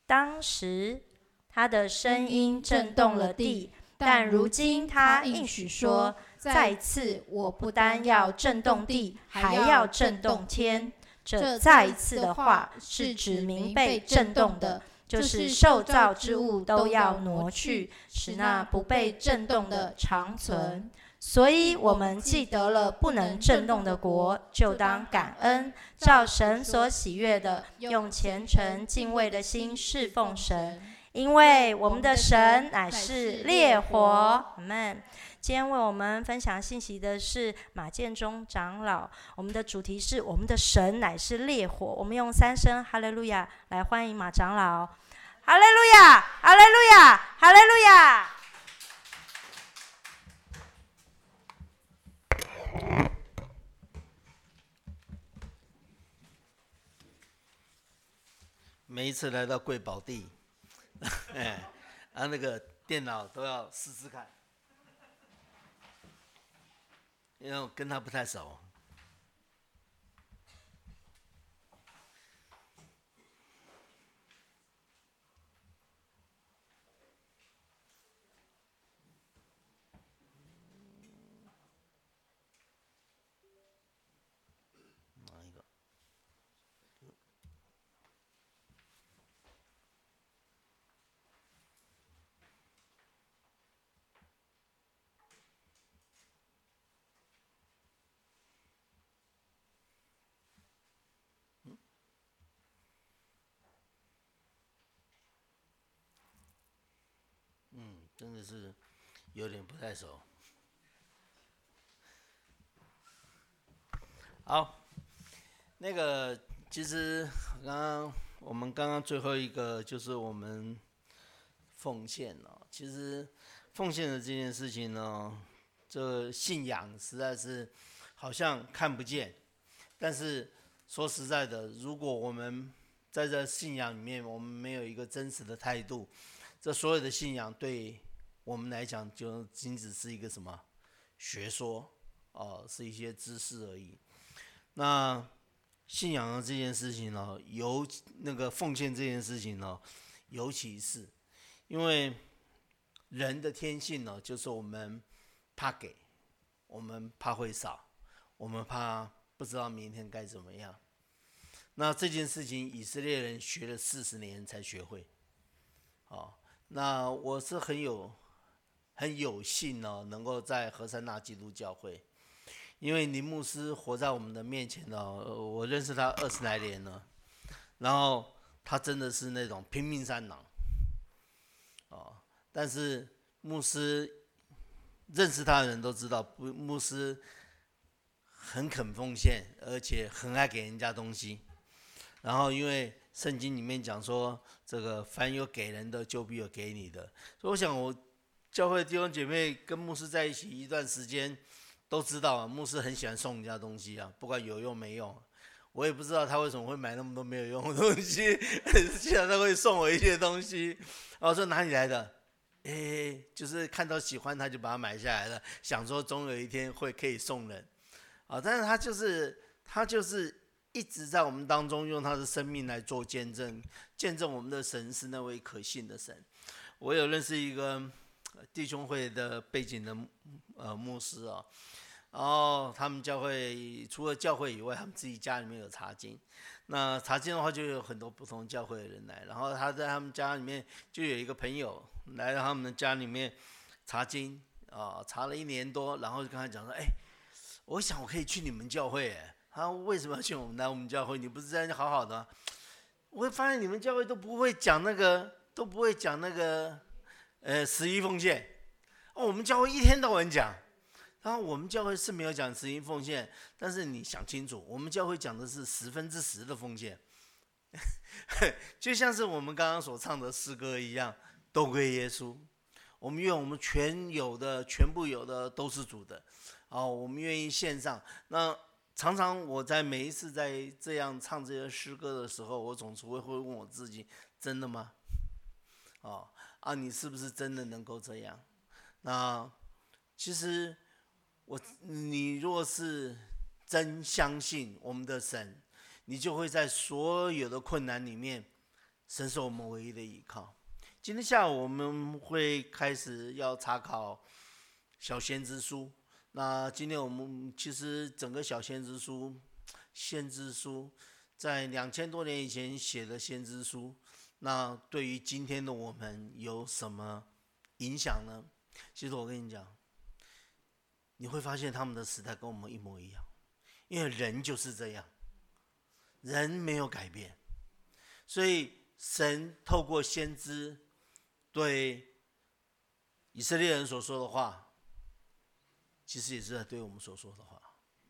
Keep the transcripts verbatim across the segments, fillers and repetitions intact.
当时他的声音震动了地，但如今他应许说，再次我不单要震动地，还要震动天。这再一次的话是指明被震动的，就是受造之物都要挪去，使那不被震动的长存。所以我们既得了不能震动的国，就当感恩，照神所喜悦的，用虔诚敬畏的心侍奉神，因为我们的神乃是烈火。阿们。今天为我们分享信息的是马建中长老，我们的主题是我们的神乃是烈火。我们用三声哈利路亚来欢迎马长老。哈利路亚，哈利路亚，哈利路亚。 每一次来到贵宝地，哎，啊那个电脑都要试试看，因为我跟他不太熟。哪一个？嗯，真的是有点不太熟。好，那个其实刚刚我们刚刚最后一个就是我们奉献了。其实奉献的这件事情呢，这信仰实在是好像看不见，但是说实在的，如果我们在这信仰里面，我们没有一个真实的态度，这所有的信仰对我们来讲就仅只是一个什么学说哦、呃，是一些知识而已。那信仰的这件事情呢，尤那个奉献这件事情呢，尤其是因为人的天性呢，就是我们怕给，我们怕会少，我们怕不知道明天该怎么样。那这件事情，以色列人学了四十年才学会。哦，那我是很有很有幸呢，能够在和山那基督教会。因为林牧师活在我们的面前呢，我认识他二十来年了，然后他真的是那种拼命三郎，哦，但是牧师认识他的人都知道，牧师很肯奉献，而且很爱给人家东西。然后因为圣经里面讲说，这个凡有给人的，就必有给你的，所以我想我教会弟兄姐妹跟牧师在一起一段时间。都知道啊，牧师很喜欢送人家东西啊，不管有用没用。我也不知道他为什么会买那么多没有用的东西，竟然他会送我一些东西。我说哪里来的？哎，就是看到喜欢他就把它买下来了，想说总有一天会可以送人。啊，但是他就是他就是一直在我们当中用他的生命来做见证，见证我们的神是那位可信的神。我有认识一个弟兄会的背景的呃牧师啊。然后他们教会除了教会以外，他们自己家里面有查经。那查经的话，就有很多不同教会的人来。然后他在他们家里面就有一个朋友来到他们的家里面查经啊，查了一年多，然后就跟他讲说：“哎，我想我可以去你们教会。”哎，他为什么要去我们来我们教会？你不是在好好的吗？我会发现你们教会都不会讲那个，都不会讲那个呃十一奉献。哦，我们教会一天到晚讲。然后我们教会是没有讲十一奉献，但是你想清楚，我们教会讲的是十分之十的奉献，就像是我们刚刚所唱的诗歌一样，都归耶稣。我们愿我们全有的、全部有的都是主的，哦，我们愿意献上。那常常我在每一次在这样唱这些诗歌的时候，我总是会会问我自己：真的吗？哦啊，你是不是真的能够这样？那其实。我，你若是真相信我们的神，你就会在所有的困难里面神是我们唯一的依靠。今天下午我们会开始要查考小先知书。那今天我们其实整个小先知书、先知书，在两千多年以前写的先知书，那对于今天的我们有什么影响呢？其实我跟你讲，你会发现他们的时代跟我们一模一样，因为人就是这样，人没有改变，所以神透过先知对以色列人所说的话，其实也是在对我们所说的话。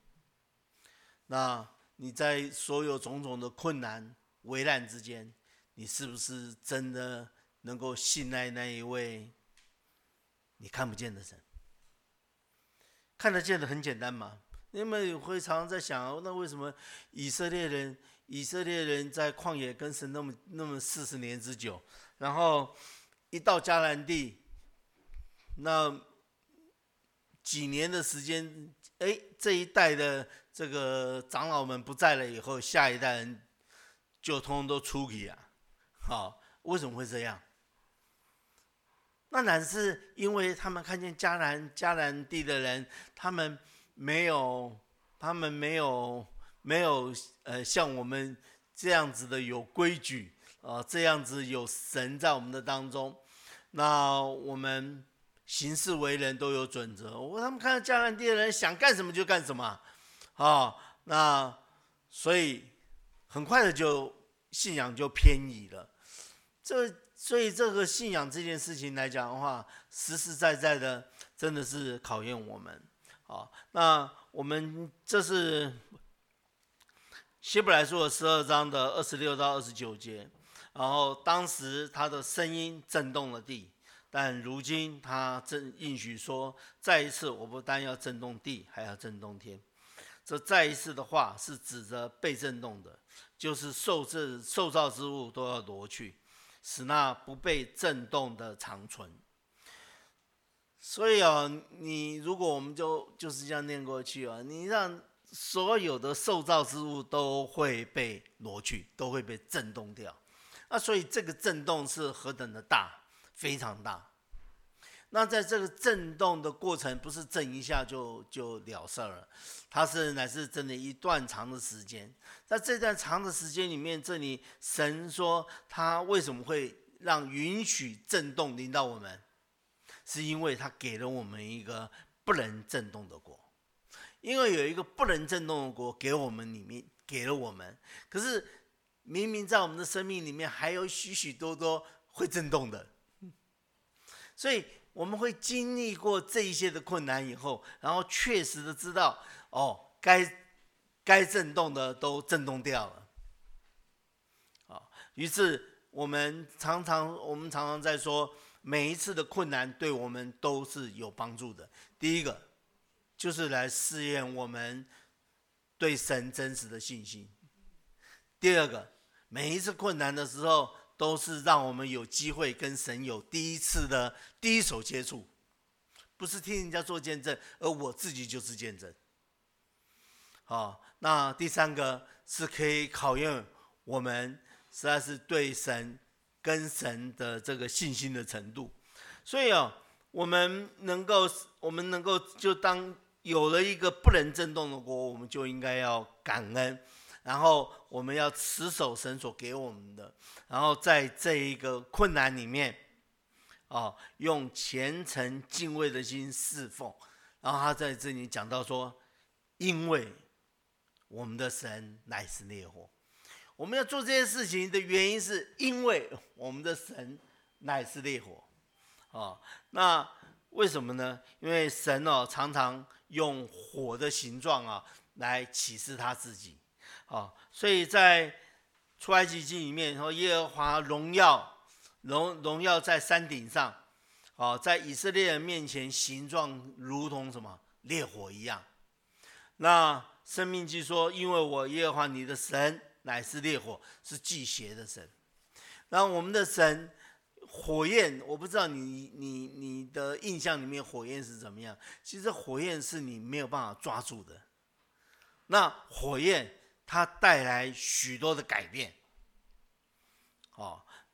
那你在所有种种的困难危难之间，你是不是真的能够信赖那一位你看不见的神？看得见的很简单嘛，你们会常常在想，那为什么以色列人以色列人在旷野跟神那么那么四十年之久，然后一到迦南地，那几年的时间，哎，这一代的这个长老们不在了以后，下一代人就通通都出去啊，好，为什么会这样？那乃是因为他们看见迦南迦南地的人，他们没有，他们没有没有呃像我们这样子的有规矩啊、呃，这样子有神在我们的当中。那我们行事为人都有准则。我他们看到迦南地的人想干什么就干什么啊、哦，那所以很快的就信仰就偏移了。这所以这个信仰这件事情来讲的话，实实在在的真的是考验我们。好，那我们这是希伯来书的十二章的二十六到二十九节。然后当时他的声音震动了地，但如今他正应许说，再一次我不但要震动地，还要震动天。这再一次的话是指着被震动的，就是受这受造之物都要夺去，使那不被震动的长存。所以啊，你如果我们就就是这样念过去啊，你让所有的受造之物都会被挪去，都会被震动掉。那所以这个震动是何等的大，非常大。那在这个震动的过程，不是震一下就就了事了，它是乃是真的一段长的时间。在这段长的时间里面，这里神说他为什么会让允许震动临到我们，是因为他给了我们一个不能震动的国。因为有一个不能震动的国给我们里面给了我们，可是明明在我们的生命里面还有许许多多会震动的，所以我们会经历过这一些的困难以后，然后确实的知道，哦，该该震动的都震动掉了。好，于是我们常常我们常常在说，每一次的困难对我们都是有帮助的。第一个就是来试验我们对神真实的信心。第二个，每一次困难的时候，都是让我们有机会跟神有第一次的第一手接触，不是听人家做见证，而我自己就是见证。好，那第三个是可以考验我们实在是对神跟神的这个信心的程度。所以啊，我们能够我们能够就当有了一个不能震动的国，我们就应该要感恩，然后我们要持守神所给我们的，然后在这一个困难里面，哦，用虔诚敬畏的心侍奉。然后他在这里讲到说，因为我们的神乃是烈火。我们要做这些事情的原因是因为我们的神乃是烈火。哦，那为什么呢？因为神哦常常用火的形状啊来启示他自己。哦，所以在出埃及记里面说，耶和华荣耀荣荣耀在山顶上，哦，在以色列人面前形状如同什么烈火一样。那申命记说，因为我耶和华你的神乃是烈火，是忌邪的神。然后我们的神火焰，我不知道你你你的印象里面火焰是怎么样。其实火焰是你没有办法抓住的。那火焰它带来许多的改变。哦，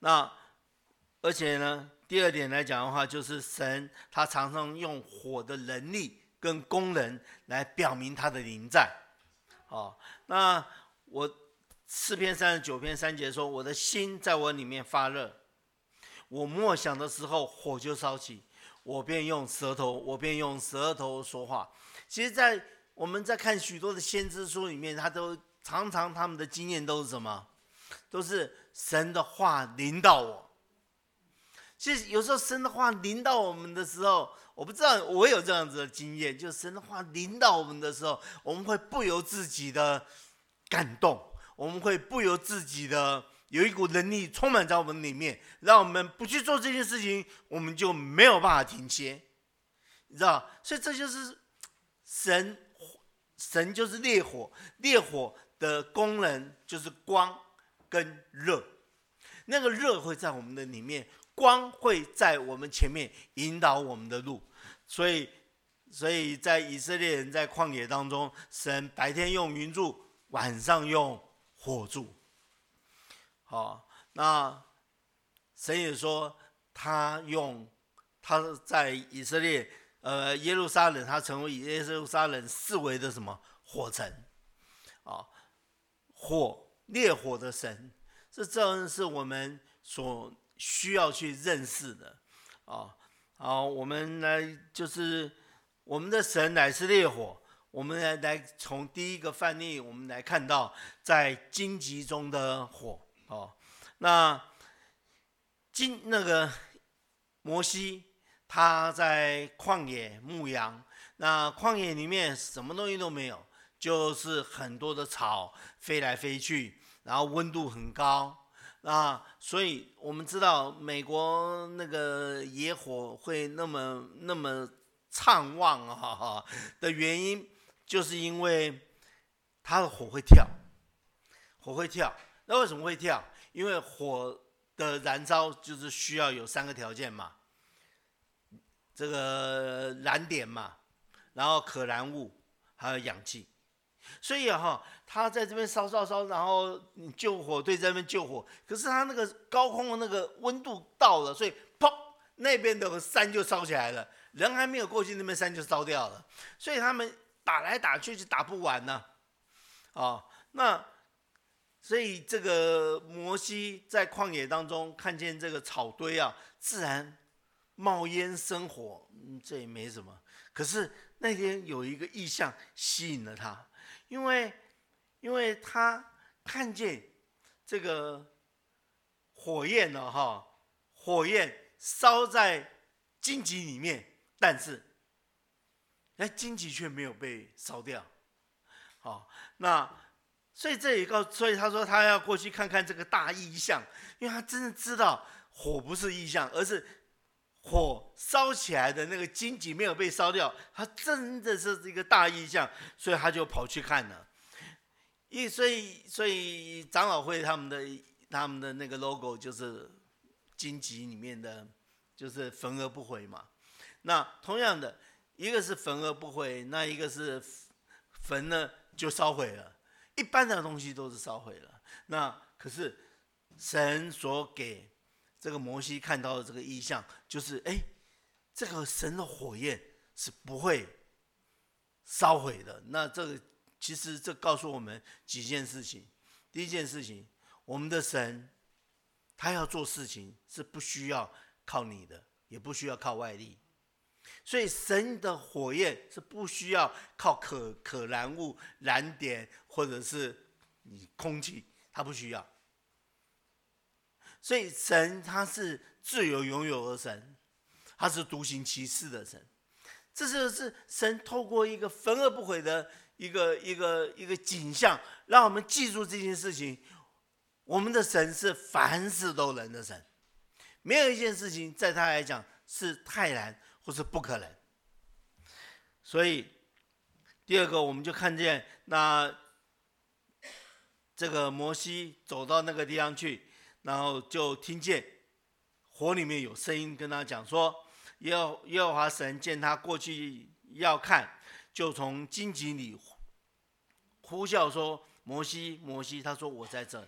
那而且呢，第二点来讲的话，就是神他常常用火的能力跟功能来表明他的临在。好，那我诗篇三十九篇三节说：“我的心在我里面发热，我默想的时候，火就烧起，我便用舌头，我便用舌头说话。”其实，在我们在看许多的先知书里面，他都常常他们的经验都是什么？都是神的话临到我。其实有时候神的话临到我们的时候，我不知道我有这样子的经验，就是神的话临到我们的时候，我们会不由自己的感动，我们会不由自己的有一股能力充满在我们里面，让我们不去做这件事情，我们就没有办法停歇，你知道？所以这就是神，神就是烈火，烈火的功能就是光跟热，那个热会在我们的里面，光会在我们前面引导我们的路。所以所以在以色列人在旷野当中，神白天用云柱，晚上用火柱。好，那神也说他用他在以色列呃耶路撒冷，他成为耶路撒冷四围的什么火城啊，火烈火的神，这正是我们所需要去认识的啊。好，我们来就是我们的神乃是烈火，我们来来从第一个范例，我们来看到在荆棘中的火哦。那荆那个摩西他在旷野牧羊，那旷野里面什么东西都没有，就是很多的草飞来飞去，然后温度很高。那所以我们知道美国那个野火会那么那么畅旺啊的原因，就是因为它的火会跳，火会跳。那为什么会跳？因为火的燃烧就是需要有三个条件嘛，这个燃点嘛，然后可燃物，还有氧气。所以哈、啊，他在这边烧烧烧，然后你救火队在那边救火，可是他那个高空的那个温度到了，所以砰，那边的山就烧起来了，人还没有过去，那边山就烧掉了。所以他们打来打去就打不完呢、啊，哦，那所以这个摩西在旷野当中看见这个草堆啊，自然冒烟生火，嗯，这也没什么。可是那天有一个异象吸引了他。因为，因为他看见这个火焰呢，哈，火焰烧在荆棘里面，但是，哎，荆棘却没有被烧掉，好，那所以这也告，所以他说他要过去看看这个大异象，因为他真的知道火不是异象，而是火烧起来的那个荆棘没有被烧掉，它真的是一个大异象，所以他就跑去看了。一所以所以长老会他们的他们的那个 logo 就是荆棘里面的，就是焚而不毁嘛。那同样的，一个是焚而不毁，那一个是焚了就烧毁了。一般的东西都是烧毁了，那可是神所给这个摩西看到的这个异象，就是哎，这个神的火焰是不会烧毁的。那这个其实这告诉我们几件事情。第一件事情，我们的神他要做事情是不需要靠你的，也不需要靠外力。所以神的火焰是不需要靠可可燃物燃点或者是你空气，他不需要。所以神他是自由拥有的神，他是独行其事的神。这就是神透过一个焚而不毁的一个一个一个景象，让我们记住这件事情。我们的神是凡事都能的神，没有一件事情在他来讲是太难或是不可能。所以第二个，我们就看见那这个摩西走到那个地方去，然后就听见火里面有声音跟他讲说，耶和华神见他过去要看，就从荆棘里呼叫说，摩西摩西，他说我在这。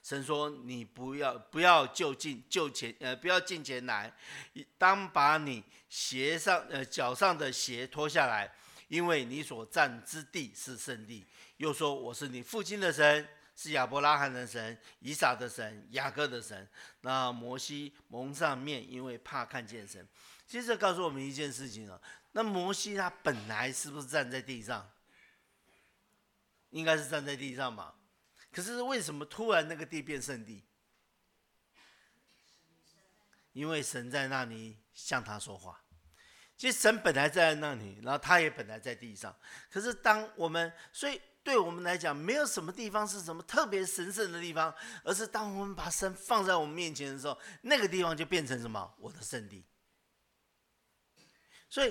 神说你不要不要就近就前呃不要近前来，当把你鞋上呃脚上的鞋脱下来，因为你所站之地是圣地。又说我是你父亲的神，是亚伯拉罕的神，以撒的神，雅各的神。那摩西蒙上面，因为怕看见神。其实这告诉我们一件事情啊，那摩西他本来是不是站在地上？应该是站在地上嘛。可是为什么突然那个地变圣地？因为神在那里向他说话。其实神本来在那里，然后他也本来在地上。可是当我们，所以对我们来讲，没有什么地方是什么特别神圣的地方，而是当我们把神放在我们面前的时候，那个地方就变成什么？我的圣地。所以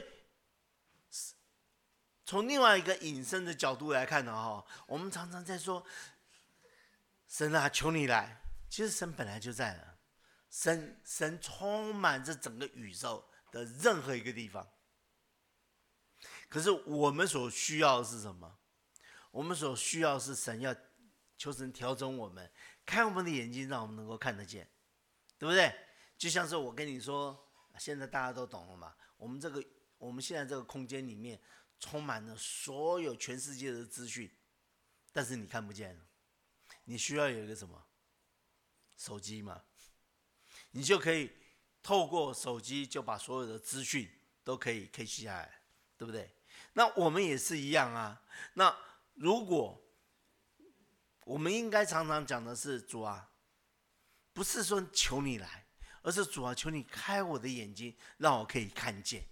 从另外一个引申的角度来看呢，哈，我们常常在说，神啊，求你来。其实神本来就在了，神神充满这整个宇宙的任何一个地方。可是我们所需要的是什么？我们所需要的是神要求神调整我们，开我们的眼睛，让我们能够看得见，对不对？就像是我跟你说，现在大家都懂了嘛。我们这个我们现在这个空间里面充满了所有全世界的资讯，但是你看不见了。你需要有一个什么？手机嘛，你就可以透过手机就把所有的资讯都可以 catch 下来，对不对？那我们也是一样啊。那如果我们应该常常讲的是，主啊，不是说求你来，而是主啊，求你开我的眼睛，让我可以看见，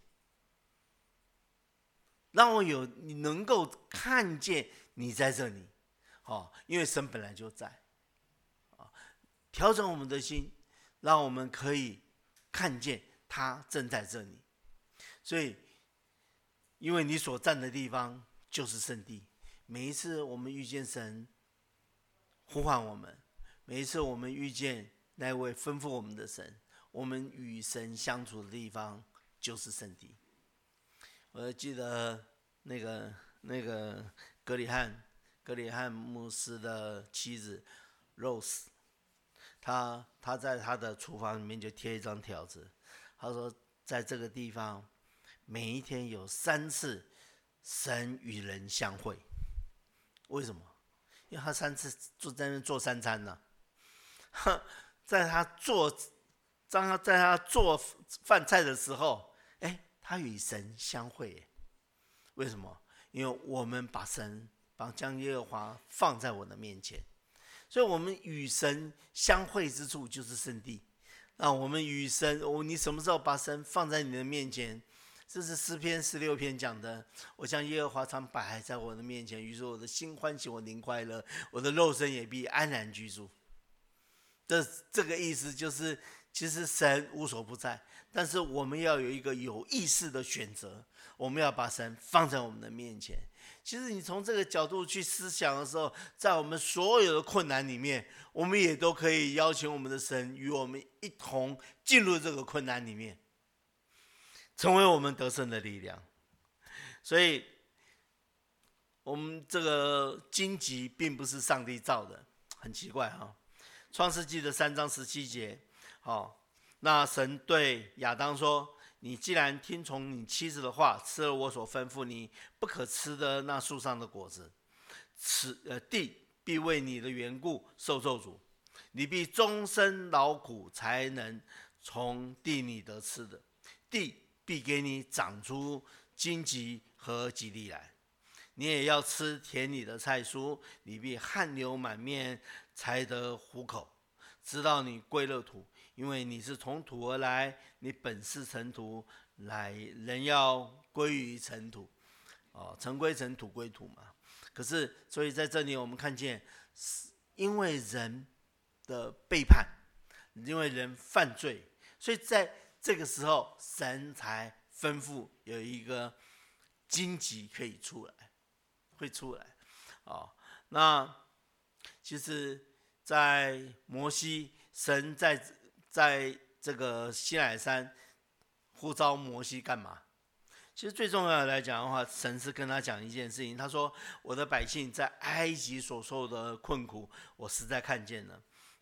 让我有你能够看见你在这里，哦，因为神本来就在，哦，调整我们的心，让我们可以看见他正在这里。所以，因为你所站的地方就是圣地。每一次我们遇见神呼唤我们，每一次我们遇见那位吩咐我们的神，我们与神相处的地方就是圣地。我记得那个那个格里汉格里汉牧师的妻子 Rose， 他他在他的厨房里面就贴一张条子，他说在这个地方每一天有三次神与人相会。为什么？因为他三次坐在那边做三餐呢，啊，在他做，当他在他做饭菜的时候，哎，他与神相会。为什么？因为我们把神把将耶和华放在我的面前，所以我们与神相会之处就是圣地。那我们与神，哦，你什么时候把神放在你的面前？这是诗篇十六篇讲的，我将耶和华常摆在我的面前，于是我的心欢喜，我灵快乐，我的肉身也必安然居住。这这个意思就是，其实神无所不在，但是我们要有一个有意识的选择，我们要把神放在我们的面前。其实你从这个角度去思想的时候，在我们所有的困难里面，我们也都可以邀请我们的神与我们一同进入这个困难里面，成为我们得胜的力量。所以我们这个荆棘并不是上帝造的，很奇怪哈。创世纪的三章十七节，哦，那神对亚当说，你既然听从你妻子的话，吃了我所吩咐你不可吃的那树上的果子，此呃地必为你的缘故受咒诅，你必终身劳苦才能从地里得吃的，地必给你长出荆棘和吉利来。你也要吃田里的菜蔬，你必汗流满面才得糊口，直到你归了土，因为你是从土而来，你本是尘土，来人要归于尘土。哦，尘归尘，土归土嘛。可是，所以在这里我们看见，因为人的背叛，因为人犯罪，所以在这个时候，神才吩咐有一个荆棘可以出来，会出来。哦，那其实，在摩西，神在在这个西乃山呼召摩西干嘛？其实最重要的来讲的话，神是跟他讲一件事情，他说：“我的百姓在埃及所受的困苦，我实在看见了。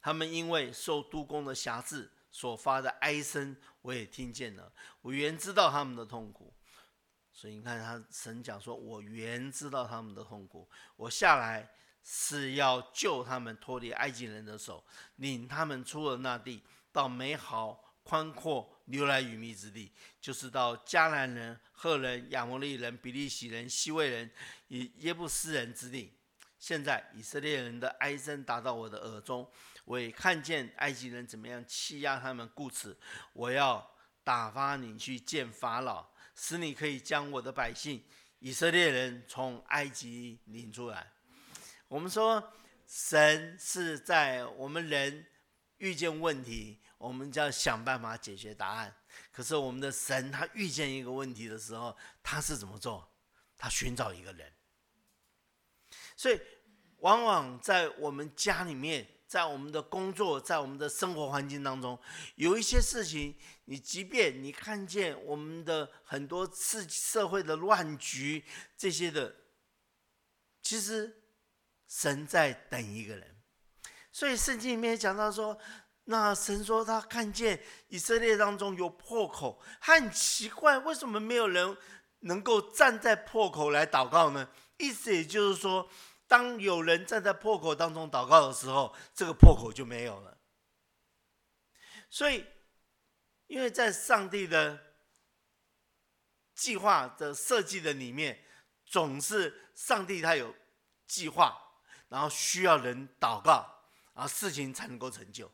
他们因为受督工的辖制所发的哀声，我也听见了。我原知道他们的痛苦。所以你看，他神讲说，我原知道他们的痛苦，我下来是要救他们脱离埃及人的手，领他们出了那地，到美好宽阔流来与蜜之地，就是到迦南人、赫人、亚摩利人、比利洗人、西魏人以耶布斯人之地。现在以色列人的哀声达到我的耳中，我也看见埃及人怎么样欺压他们，故此我要打发你去见法老，使你可以将我的百姓以色列人从埃及领出来。我们说神是在我们人遇见问题，我们就要想办法解决答案。可是我们的神他遇见一个问题的时候，他是怎么做？他寻找一个人。所以往往在我们家里面，在我们的工作，在我们的生活环境当中，有一些事情，你即便你看见我们的很多次社会的乱局，这些的，其实神在等一个人。所以圣经里面讲到说，那神说他看见以色列当中有破口，他很奇怪，为什么没有人能够站在破口来祷告呢？意思也就是说，当有人站在破口当中祷告的时候，这个破口就没有了。所以因为在上帝的计划的设计的里面，总是上帝他有计划，然后需要人祷告，然后事情才能够成就。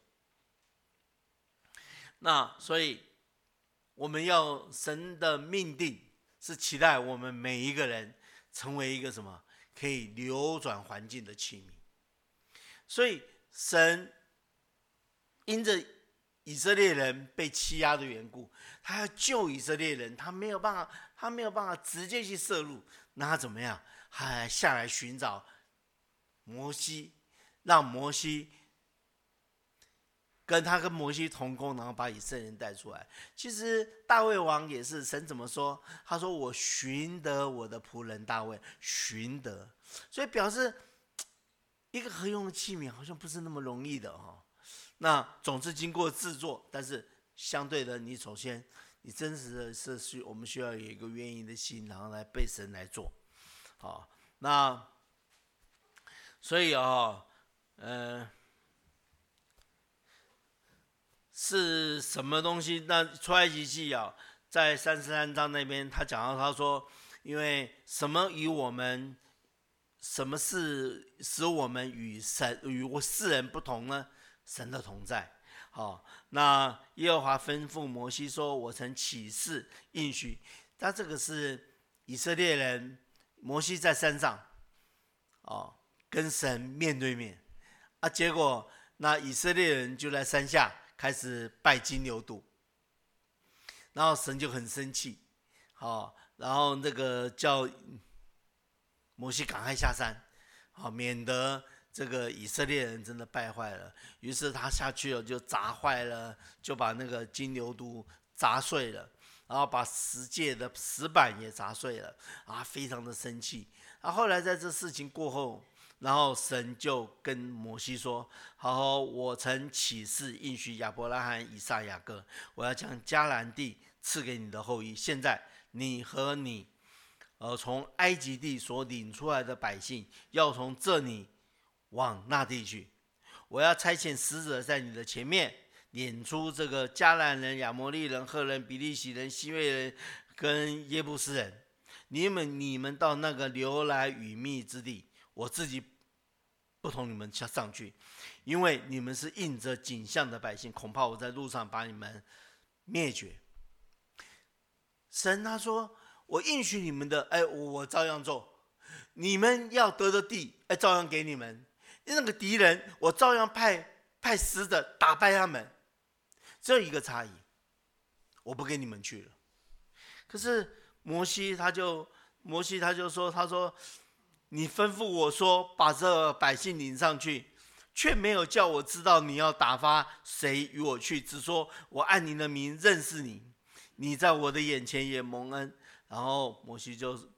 那所以我们要神的命定是期待我们每一个人成为一个什么可以流转环境的器皿。所以神因着以色列人被欺压的缘故，他要救以色列人，他没有办法，他没有办法直接去涉入，那他怎么样？他还下来寻找摩西，让摩西跟他跟摩西同工，然后把以色列人带出来。其实大卫王也是，神怎么说？他说我寻得我的仆人大卫，寻得，所以表示一个合用的器皿好像不是那么容易的哦。那总是经过制作，但是相对的，你首先你真实的是需我们需要有一个愿意的心，然后来被神来做。好，那所以啊、哦，呃。是什么东西？那出埃及记啊，在三十三章那边，他讲到，他说，因为什么与我们，什么是使我们与神与世人不同呢？神的同在。好，那耶和华吩咐摩西说：“我曾起誓应许。”他这个是以色列人，摩西在山上，哦，跟神面对面啊，结果那以色列人就在山下开始拜金牛犊，然后神就很生气，好，然后那个叫摩西赶快下山，好，免得这个以色列人真的败坏了。于是他下去了，就砸坏了，就把那个金牛犊砸碎了，然后把十诫的石板也砸碎了，啊，非常的生气。啊，后来在这事情过后，然后神就跟摩西说：“好好，我曾起誓应许亚伯拉罕、以撒、雅各，我要将迦南地赐给你的后裔。现在你和你，呃，从埃及地所领出来的百姓，要从这里往那地去。我要差遣使者在你的前面，撵出这个迦南人、亚摩利人、赫人、比利洗人、西魏人跟耶布斯人。你们你们到那个流来与蜜之地。”我自己不同你们上去，因为你们是印着景象的百姓，恐怕我在路上把你们灭绝。神他说：“我应许你们的，哎，我照样做。你们要得的地，哎，照样给你们。那个敌人，我照样派派使者打败他们。只有一个差异，我不跟你们去了。可是摩西他就摩西他就说，他说。”你吩咐我说把这百姓领上去，却没有叫我知道你要打发谁与我去，只说我按你的名认识你，你在我的眼前也蒙恩。然后摩西就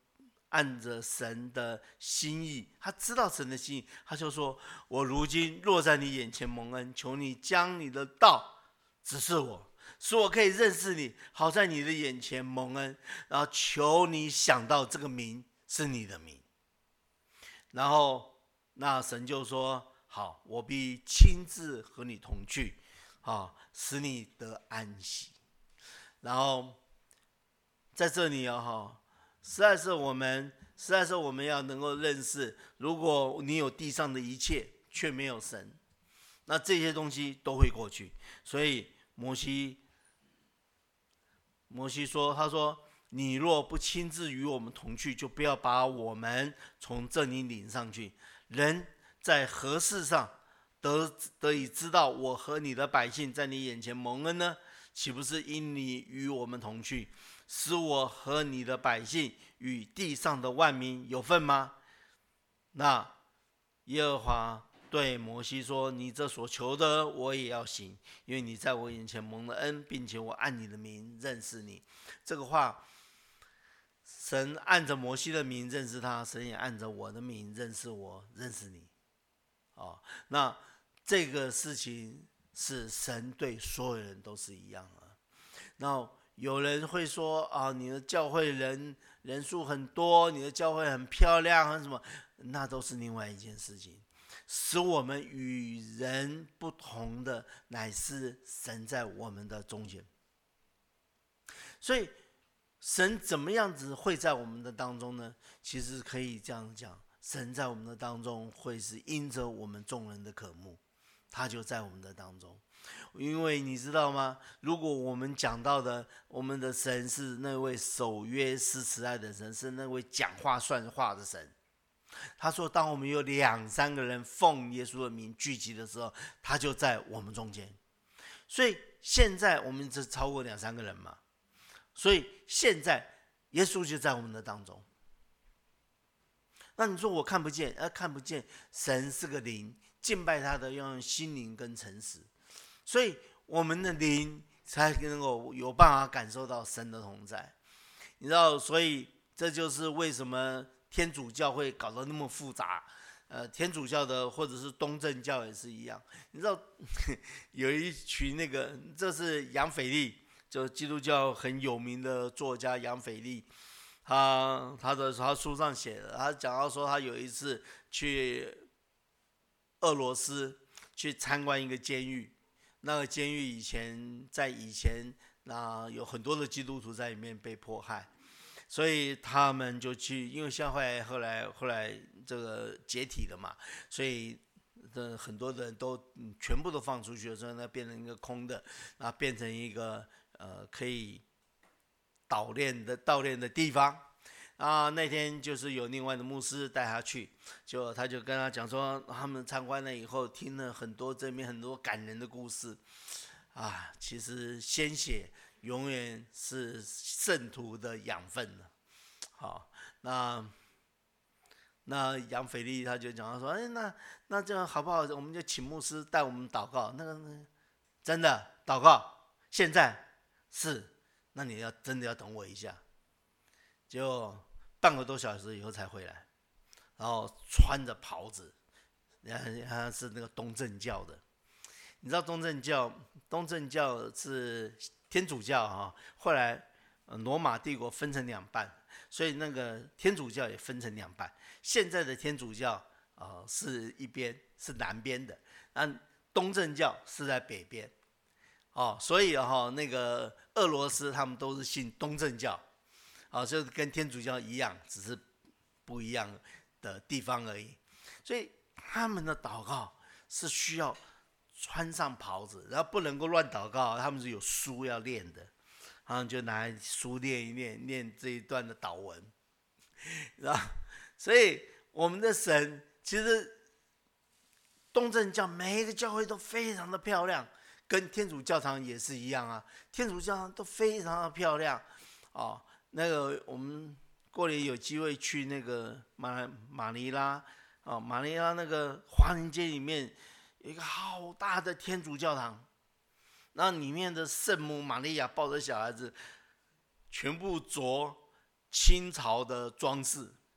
按着神的心意，他知道神的心意，他就说：我如今落在你眼前蒙恩，求你将你的道指示我，使我可以认识你，好在你的眼前蒙恩。然后求你想到这个名是你的名。然后那神就说：好，我必亲自和你同去，啊，使你得安息。然后在这里啊，实在是我们，实在是我们要能够认识，如果你有地上的一切，却没有神，那这些东西都会过去。所以摩西，摩西说，他说：你若不亲自与我们同去，就不要把我们从这里领上去。人在何事上得得以知道我和你的百姓在你眼前蒙恩呢？岂不是因你与我们同去，使我和你的百姓与地上的万民有份吗？那耶和华对摩西说：你这所求的我也要行，因为你在我眼前蒙了恩，并且我按你的名认识你。这个话，神按着摩西的名认识他，神也按着我的名认识我，认识你。哦，那这个事情是神对所有人都是一样的。那有人会说啊，你的教会人人数很多，你的教会很漂亮，很什么，那都是另外一件事情。使我们与人不同的，乃是神在我们的中间。所以神怎么样子会在我们的当中呢？其实可以这样讲，神在我们的当中会是因着我们众人的渴慕，他就在我们的当中。因为你知道吗？如果我们讲到的，我们的神是那位守约施慈爱的神，是那位讲话算话的神。他说，当我们有两三个人奉耶稣的名聚集的时候，他就在我们中间。所以现在我们只超过两三个人嘛，所以现在耶稣就在我们的当中。那你说我看不见，呃，看不见，神是个灵，敬拜他的要用心灵跟诚实，所以我们的灵才能够有办法感受到神的同在。你知道，所以这就是为什么天主教会搞得那么复杂。呃，天主教的或者是东正教也是一样。你知道有一群那个，这是杨腓力，就基督教很有名的作家杨腓力。他他的他书上写的，他讲到说，他有一次去俄罗斯去参观一个监狱，那个监狱以前在以前那有很多的基督徒在里面被迫害，所以他们就去，因为教会后来后来这个解体了嘛，所以的很多人都、嗯、全部都放出去了，所以那变成一个空的，那变成一个呃可以祷念的悼念的地方。啊，那天就是有另外的牧师带他去，就他就跟他讲说，他们参观了以后，听了很多这边很多感人的故事。啊，其实鲜血永远是圣徒的养分了。好，那那杨腓力他就讲说，哎，那那这样好不好？我们就请牧师带我们祷告。那个真的祷告，现在是，那你要真的要等我一下。就半个多小时以后才回来，然后穿着袍子，他是那个东正教的。你知道东正教，东正教是天主教啊，后来罗马帝国分成两半，所以那个天主教也分成两半。现在的天主教啊、呃、是一边是南边的，那东正教是在北边。哦，所以哈、哦、那个俄罗斯他们都是信东正教。啊，就是跟天主教一样，只是不一样的地方而已。所以他们的祷告是需要穿上袍子，然后不能够乱祷告，他们是有书要练的，然后就拿书练一练，练这一段的祷文。然后，所以我们的神其实东正教每一个教会都非常的漂亮，跟天主教堂也是一样啊，天主教堂都非常的漂亮啊。那个我们过年有机会去那个马马尼拉啊，马尼拉那个华人街里面有一个好大的天主教堂，那里面的圣母玛利亚抱着小孩子，全部着清朝的装饰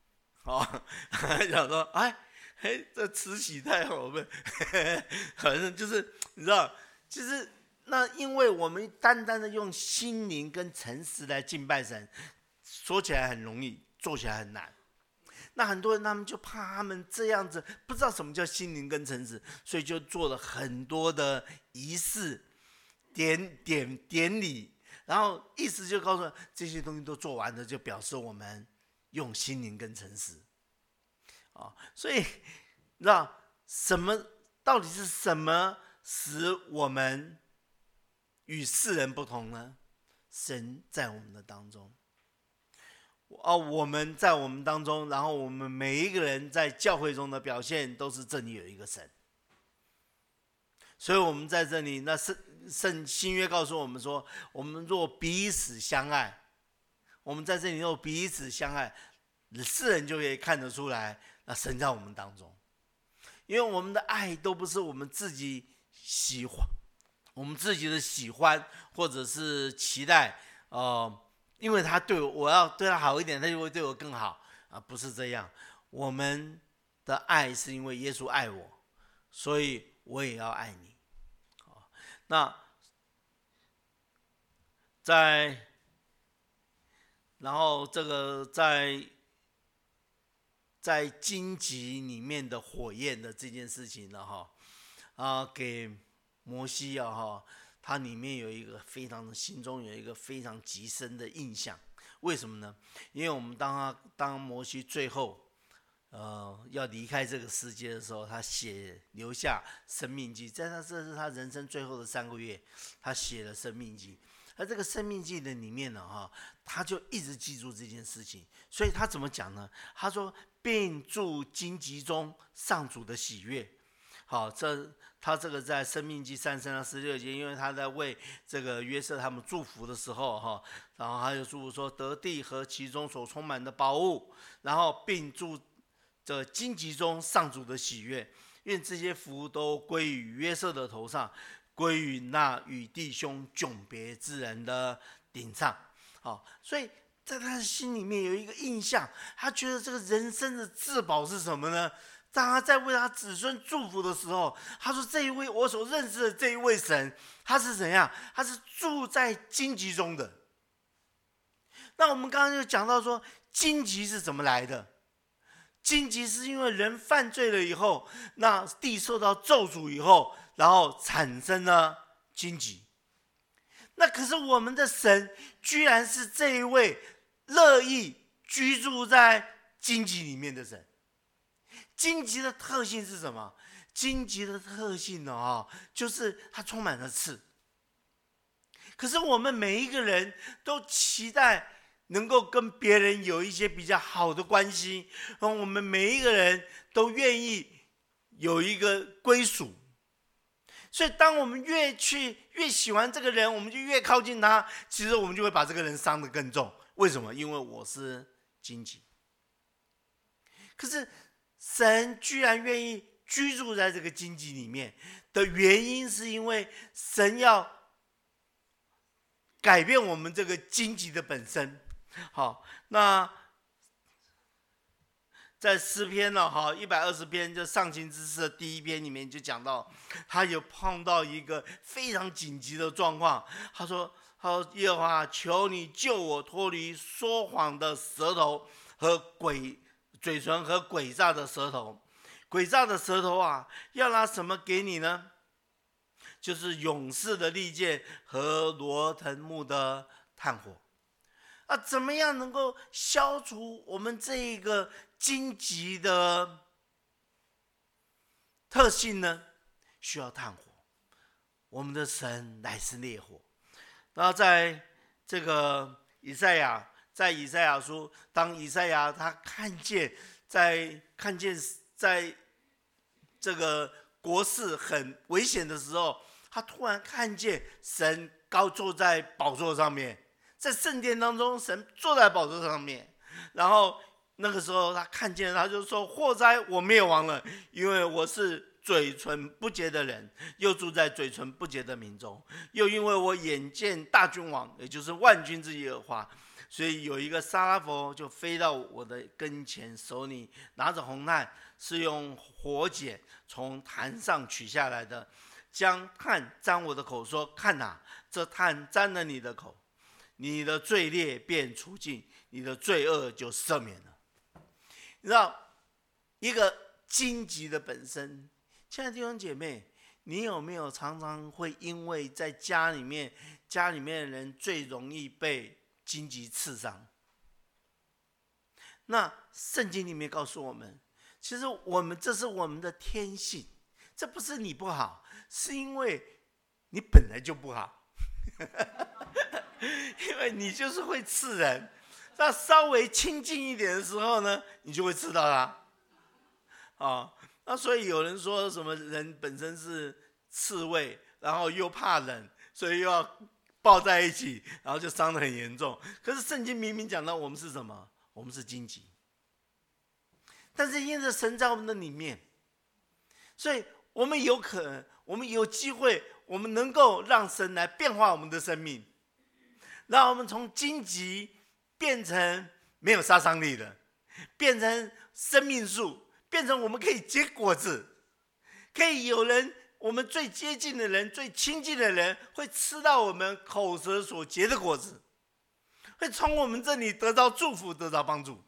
哦，想说哎哎，这慈禧太后不，反正就是你知道，其实那因为我们单单的用心灵跟诚实来敬拜神，说起来很容易，做起来很难。那很多人他们就怕他们这样子不知道什么叫心灵跟诚实，所以就做了很多的仪式、典典典礼，然后意思就告诉这些东西都做完了，就表示我们用心灵跟诚实。哦、所以你知道什么？到底是什么使我们与世人不同呢？神在我们的当中。哦，我们在我们当中，然后我们每一个人在教会中的表现，都是这里有一个神。所以我们在这里，那圣圣新约告诉我们说，我们若彼此相爱，我们在这里若彼此相爱，世人就可以看得出来，那神在我们当中。因为我们的爱都不是我们自己喜欢，我们自己的喜欢或者是期待，呃。因为他对我，我要对他好一点，他就会对我更好啊！不是这样，我们的爱是因为耶稣爱我，所以我也要爱你。那在，然后这个在在荆棘里面的火焰的这件事情呢，哈啊，给摩西啊，哈。它里面有一个非常的心中有一个非常极深的印象，为什么呢？因为我们当他当摩西最后，呃，要离开这个世界的时候，他写留下生命记，在他这是他人生最后的三个月，他写了生命记。而这个生命记的里面呢，哈，他就一直记住这件事情，所以他怎么讲呢？他说，并注荆棘中上主的喜悦。好，这他这个在生命记三章十六节，因为他在为这个约瑟他们祝福的时候，哈，然后他就祝福说得地和其中所充满的宝物，然后并祝这荆棘中上主的喜悦，愿这些福都归于约瑟的头上，归于那与弟兄迥别之人的顶上。好，所以在他的心里面有一个印象，他觉得这个人生的至宝是什么呢？当他在为他子孙祝福的时候，他说这一位我所认识的这一位神，他是怎样？他是住在荆棘中的。那我们刚刚就讲到说，荆棘是怎么来的？荆棘是因为人犯罪了以后，那地受到咒诅以后，然后产生了荆棘。那可是我们的神居然是这一位乐意居住在荆棘里面的神。荆棘的特性是什么？荆棘的特性呢、哦，就是它充满了刺。可是我们每一个人都期待能够跟别人有一些比较好的关系，我们每一个人都愿意有一个归属。所以当我们越去越喜欢这个人，我们就越靠近他，其实我们就会把这个人伤得更重。为什么？因为我是荆棘。可是神居然愿意居住在这个荆棘里面的原因，是因为神要改变我们这个荆棘的本身。好，那在诗篇呢，哈，一百二十篇就上行之诗的第一篇里面就讲到，他有碰到一个非常紧急的状况。他说：“他说耶和华，求你救我脱离说谎的舌头和鬼。”嘴唇和诡诈的舌头，诡诈的舌头啊，要拿什么给你呢？就是勇士的利剑和罗藤木的炭火。啊，怎么样能够消除我们这一个荆棘的特性呢？需要炭火。我们的神乃是烈火。然后在这个以赛亚。在以赛亚书，当以赛亚他看见，在看见在这个国事很危险的时候，他突然看见神高坐在宝座上面，在圣殿当中，神坐在宝座上面。然后那个时候他看见，他就说：“祸哉，我灭亡了，因为我是嘴唇不洁的人，又住在嘴唇不洁的民中，又因为我眼见大君王，也就是万军之耶和华。” 所以有一个沙拉佛就飞到我的跟前，手里拿着红炭，是用火剪从坛上取下来的，将炭沾我的口，说：看哪，这炭沾了你的口，你的罪孽便除尽，你的罪恶就赦免了。你知道一个荆棘的本身，亲爱的弟兄姐妹，你有没有常常会因为在家里面，家里面的人最容易被荆棘刺伤？那圣经里面告诉我们，其实我们这是我们的天性，这不是你不好，是因为你本来就不好，因为你就是会刺人。那稍微亲近一点的时候呢，你就会刺到他。哦，那所以有人说什么人本身是刺猬，然后又怕冷，所以又要抱在一起，然后就伤得很严重。可是圣经明明讲到我们是什么？我们是荆棘。但是因着神在我们的里面，所以我们有可能，我们有机会，我们能够让神来变化我们的生命，让我们从荆棘变成没有杀伤力的，变成生命树，变成我们可以结果子，可以有人，我们最接近的人，最亲近的人会吃到我们口舌所结的果子，会从我们这里得到祝福，得到帮助。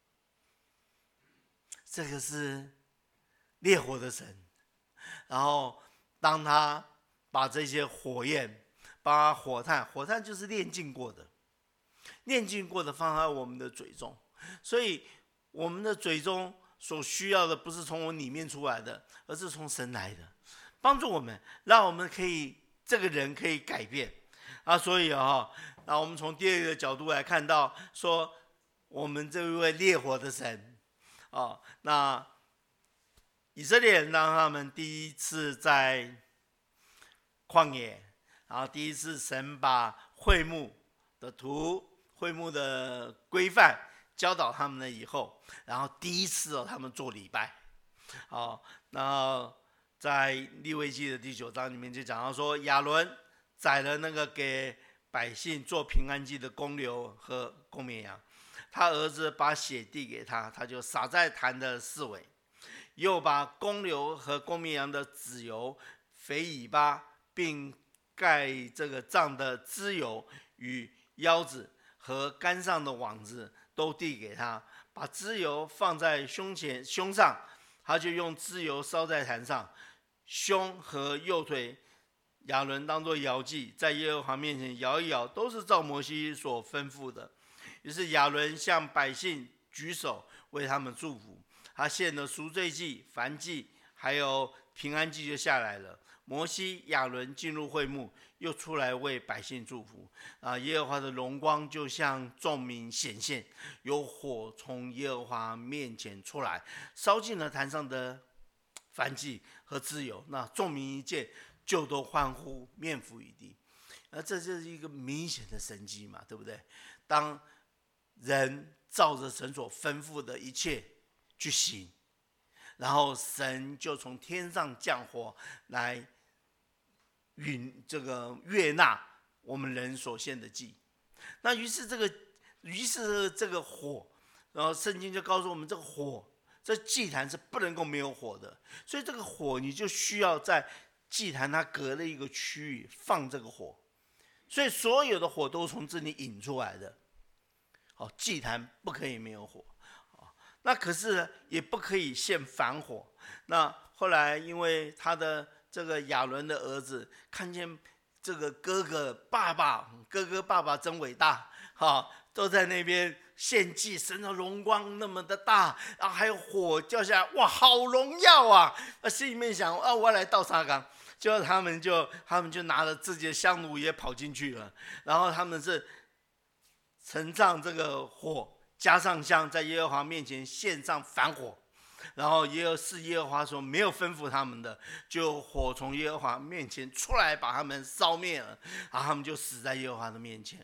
这个是烈火的神，然后当他把这些火焰，把火炭，火炭就是炼净过的，炼净过的放在我们的嘴中，所以我们的嘴中所需要的不是从我里面出来的，而是从神来的，帮助我们，让我们可以这个人可以改变啊。所以啊，那我们从第二个角度来看到，说我们这位烈火的神啊，那以色列人让他们第一次在旷野，然后第一次神把会幕的图、会幕的规范教导他们了以后，然后第一次、哦、他们做礼拜。好，那在利未记的第九章里面就讲到说，亚伦宰了那个给百姓做平安祭的公牛和公绵羊，他儿子把血递给他，他就撒在坛的四围，又把公牛和公绵羊的脂油、肥尾巴，并盖这个杖的脂油与腰子和杆上的网子都递给他，把脂油放在胸前胸上，他就用脂油烧在坛上，胸和右腿亚伦当作摇祭，在耶和华面前摇一摇，都是照摩西所吩咐的。于是亚伦向百姓举手为他们祝福，他献了赎罪祭、燔祭还有平安祭就下来了。摩西、亚伦进入会幕，又出来为百姓祝福。啊，耶和华的荣光就向众民显现，有火从耶和华面前出来，烧尽了坛上的燔祭和脂油。那众民一见，就都欢呼，面伏于地。而这就是一个明显的神迹嘛，对不对？当人照着神所吩咐的一切去行，然后神就从天上降火来允这个悦纳我们人所献的祭。那于是这个，于是这个火，然后圣经就告诉我们，这个火，这祭坛是不能够没有火的。所以这个火，你就需要在祭坛它隔了一个区域放这个火，所以所有的火都从这里引出来的。好，祭坛不可以没有火。那可是也不可以献反火。那后来因为他的这个亚伦的儿子看见这个哥哥爸爸，哥哥爸爸真伟大，哈，都在那边献祭，神的荣光那么的大，然后还有火掉下来，哇，好荣耀啊！那心里面想，啊，我要来倒沙缸。结果他们就他们就拿着自己的香炉也跑进去了，然后他们是盛上这个火，加上香，在耶和华面前献上反火，然后耶和是耶和华说没有吩咐他们的，就火从耶和华面前出来，把他们烧灭了，然后他们就死在耶和华的面前。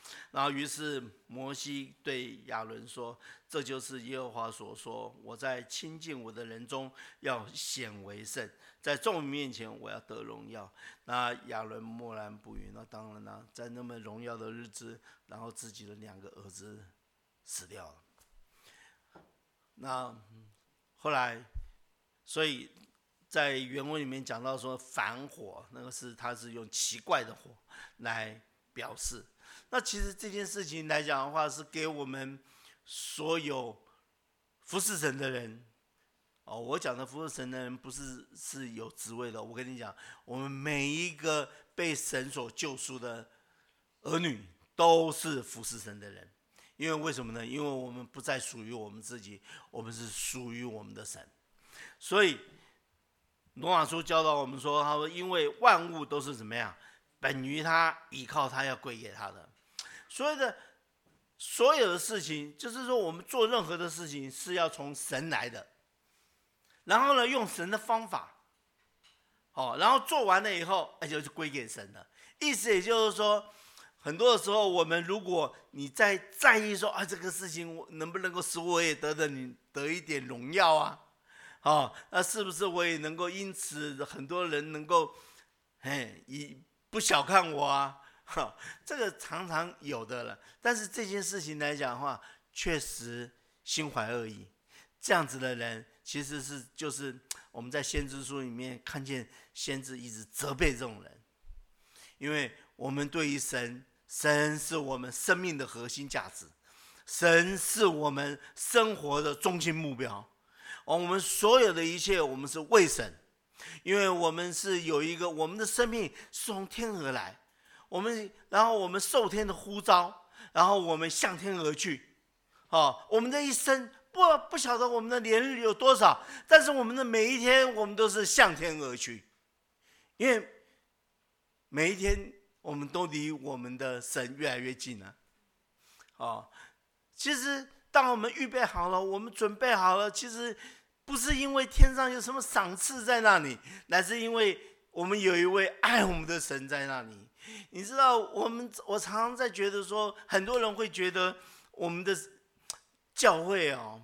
然后于是摩西对亚伦说：“这就是耶和华所说，我在亲近我的人中要显为圣，在众人面前我要得荣耀。”那亚伦默然不语。那当然了，在那么荣耀的日子，然后自己的两个儿子死掉了。那后来，所以在原文里面讲到说反火，那个是他是用奇怪的火来表示。那其实这件事情来讲的话，是给我们所有服侍神的人，哦，我讲的服侍神的人不是是有职位的。我跟你讲，我们每一个被神所救赎的儿女都是服侍神的人。因为为什么呢？因为我们不再属于我们自己，我们是属于我们的神。所以罗马书教导我们说，他说因为万物都是怎么样，本于他，倚靠他，要归给他的。所有的所有的事情，就是说我们做任何的事情是要从神来的，然后呢用神的方法，哦，然后做完了以后，那就是归给神了。意思也就是说，很多的时候，我们如果你在在意说啊，这个事情能不能够使我也得的你得一点荣耀啊，哦，那是不是我也能够因此很多人能够，嘿，以不小看我啊？哦，这个常常有的了。但是这件事情来讲的话，确实心怀恶意，这样子的人其实是就是我们在先知书里面看见先知一直责备这种人，因为我们对于神。神是我们生命的核心价值，神是我们生活的中心目标。我们所有的一切，我们是为神，因为我们是有一个我们的生命是从天而来，我们然后我们受天的呼召，然后我们向天而去。哦，我们的一生不不晓得我们的年日有多少，但是我们的每一天，我们都是向天而去，因为每一天。我们都离我们的神越来越近了，哦，其实当我们预备好了，我们准备好了，其实不是因为天上有什么赏赐在那里，乃是因为我们有一位爱我们的神在那里。你知道，我们我常常在觉得说，很多人会觉得我们的教会哦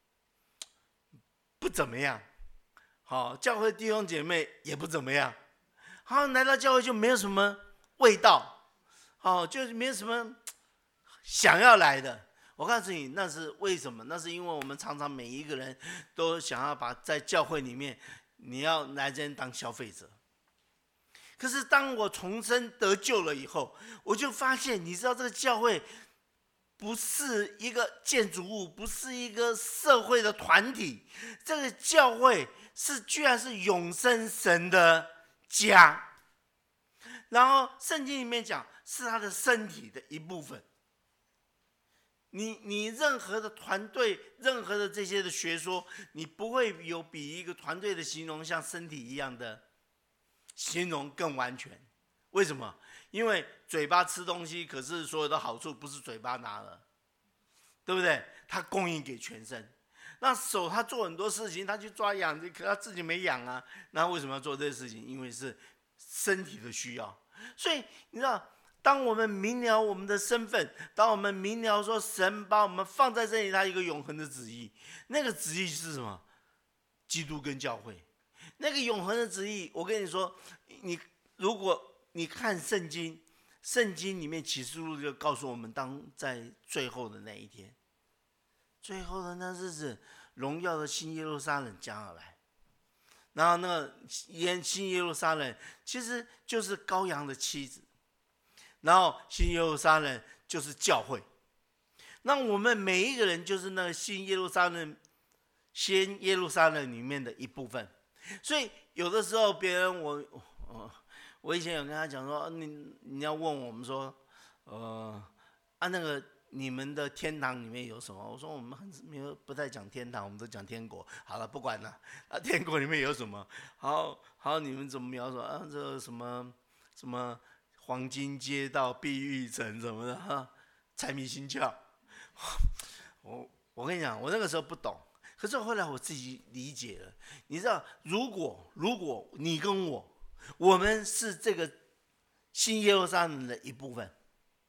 不怎么样，好，哦，教会弟兄姐妹也不怎么样，好，来到教会就没有什么味道，哦，就是没有什么想要来的。我告诉你，那是为什么？那是因为我们常常每一个人都想要把在教会里面，你要来这边当消费者。可是当我重生得救了以后，我就发现，你知道这个教会不是一个建筑物，不是一个社会的团体，这个教会是居然是永生神的家。然后圣经里面讲是他的身体的一部分。你你任何的团队，任何的这些的学说，你不会有比一个团队的形容像身体一样的形容更完全。为什么？因为嘴巴吃东西，可是所有的好处不是嘴巴拿了，对不对？它供应给全身。那手他做很多事情，他去抓痒，可他自己没痒啊。那为什么要做这些事情？因为是身体的需要。所以你知道，当我们明了我们的身份，当我们明了说神把我们放在这里，他一个永恒的旨意，那个旨意是什么？基督跟教会。那个永恒的旨意，我跟你说，你如果你看圣经，圣经里面启示录就告诉我们，当在最后的那一天，最后的那日子，荣耀的新耶路撒冷将要来。然后那个新耶路撒冷其实就是羔羊的妻子，然后新耶路撒冷就是教会。那我们每一个人就是那个新耶路撒冷、新耶路撒冷里面的一部分。所以有的时候别人我我我以前有跟他讲说，你你要问我们说，呃啊那个。你们的天堂里面有什么？我说我们很没有不太讲天堂，我们都讲天国。好了，不管了。啊，天国里面有什么？好，好，你们怎么描述啊？这个什么什么黄金街道、碧玉城什么的哈？财迷心窍。我我跟你讲，我那个时候不懂，可是后来我自己理解了。你知道，如果如果你跟我，我们是这个新耶路撒冷的一部分。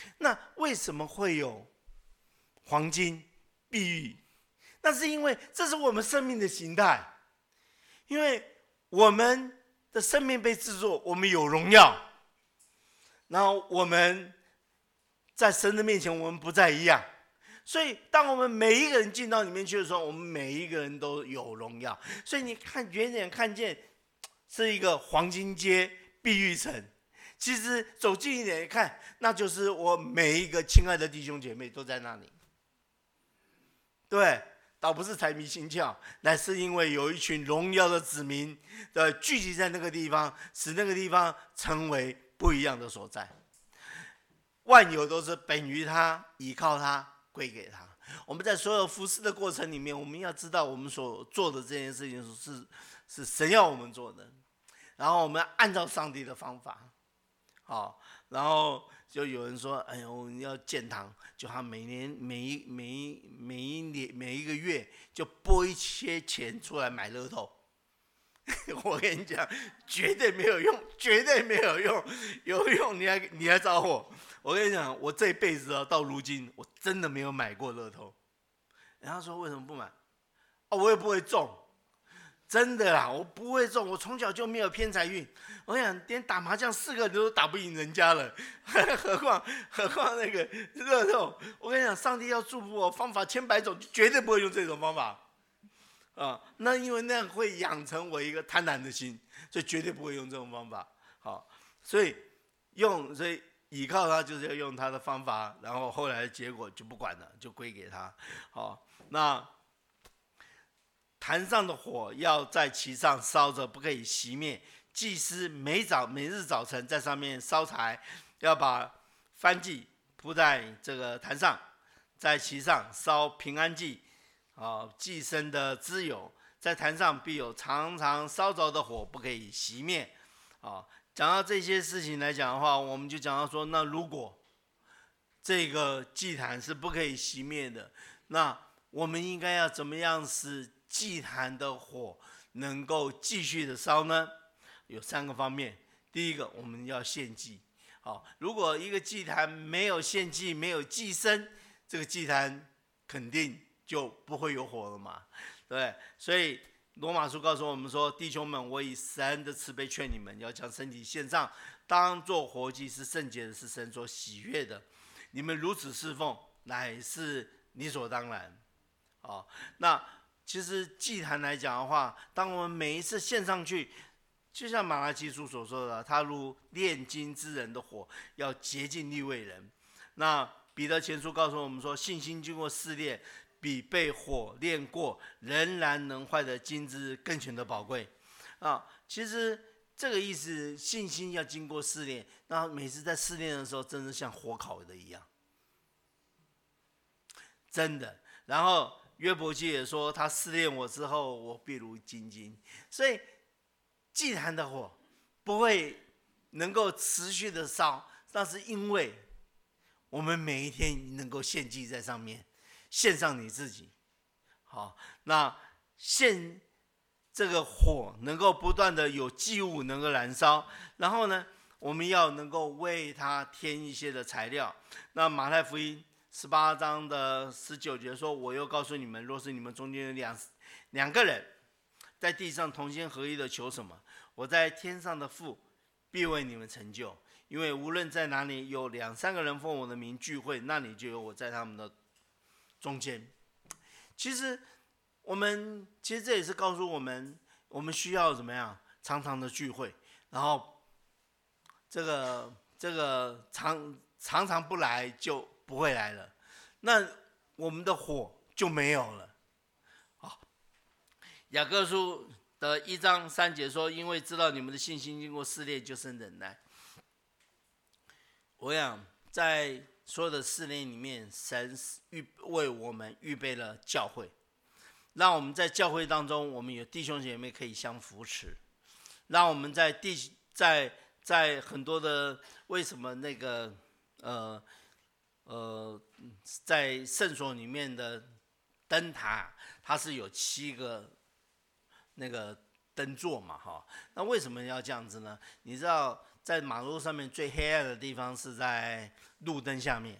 那为什么会有黄金、碧玉？那是因为这是我们生命的形态，因为我们的生命被制作，我们有荣耀，然后我们在神的面前，我们不再一样。所以，当我们每一个人进到里面去的时候，我们每一个人都有荣耀。所以你看远远看见是一个黄金街、碧玉城，其实走近一点看，那就是我每一个亲爱的弟兄姐妹都在那里。对，倒不是财迷心窍，乃是因为有一群荣耀的子民的聚集在那个地方，使那个地方成为不一样的所在。万有都是本于他，倚靠他，归给他。我们在所有服事的过程里面，我们要知道我们所做的这件事情是是神要我们做的，然后我们按照上帝的方法，好，然后就有人说：“哎呦，你要建堂，就他每年每一每一每一年每一个月就拨一些钱出来买乐透。”我跟你讲，绝对没有用，绝对没有用，有用你还你还找我。我跟你讲，我这辈子啊，到如今我真的没有买过乐透。然后说为什么不买？哦，我也不会中，真的啦，我不会中，我从小就没有偏财运。我想连打麻将四个人都打不赢人家了，何况何况那个乐透。我跟你讲，上帝要祝福我方法千百种，绝对不会用这种方法。啊，那因为那样会养成我一个贪婪的心，所以绝对不会用这种方法。好，所以用所以倚靠他就是要用他的方法，然后后来的结果就不管了，就归给他。好，那坛上的火要在其上烧着，不可以熄灭。祭司每早每日早晨在上面烧柴，要把燔祭铺在这个坛上，在其上烧平安祭。啊，祭牲的脂油在坛上必有常常烧着的火，不可以熄灭。啊，讲到这些事情来讲的话，我们就讲到说，那如果这个祭坛是不可以熄灭的，那我们应该要怎么样使祭坛的火能够继续的烧呢？有三个方面。第一个，我们要献祭。好，如果一个祭坛没有献祭，没有祭牲，这个祭坛肯定就不会有火了嘛，对，所以罗马书告诉我们说：“弟兄们，我以神的慈悲劝你们，要将身体献上，当作活祭，是圣洁的，是神所喜悦的。你们如此侍奉，乃是理所当然。”哦，那其实祭坛来讲的话，当我们每一次献上去，就像马拉基书所说的，他如炼金之人的火，要洁净利未人。那彼得前书告诉我们说：“信心经过试炼，比被火炼过仍然能坏的金子更显得宝贵。”啊，其实这个意思，信心要经过试炼，那每次在试炼的时候，真的像火烤的一样，真的。然后约伯记也说，他试炼我之后，我必如金金。所以祭坛的火不会能够持续的烧，那是因为我们每一天能够献祭在上面。献上你自己，好，那献这个火能够不断的有祭物能够燃烧，然后呢，我们要能够为它添一些的材料。那马太福音十八章的十九节说：“我又告诉你们，若是你们中间有两两个人在地上同心合一的求什么，我在天上的父必为你们成就。因为无论在哪里有两三个人奉我的名聚会，那里就有我在他们的中间。”其实我们其实这也是告诉我们，我们需要怎么样常常的聚会，然后这个这个常常常不来就不会来了，那我们的火就没有了。好，雅各书的一章三节说：“因为知道你们的信心经过试炼，就生忍耐。”我想在所有的试炼里面，神预为我们预备了教会，让我们在教会当中，我们有弟兄姐妹可以相扶持，让我们在地在在很多的为什么那个呃呃在圣所里面的灯塔，它是有七个那个灯座嘛，哈，那为什么要这样子呢？你知道在马路上面最黑暗的地方是在路灯下面。